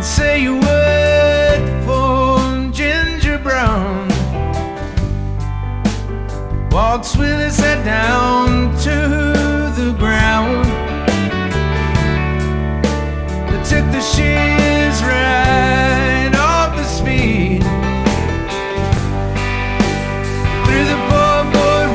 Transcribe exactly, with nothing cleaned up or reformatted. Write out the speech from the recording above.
say a word for Ginger Brown. Walks with his head down to the ground. They took the shit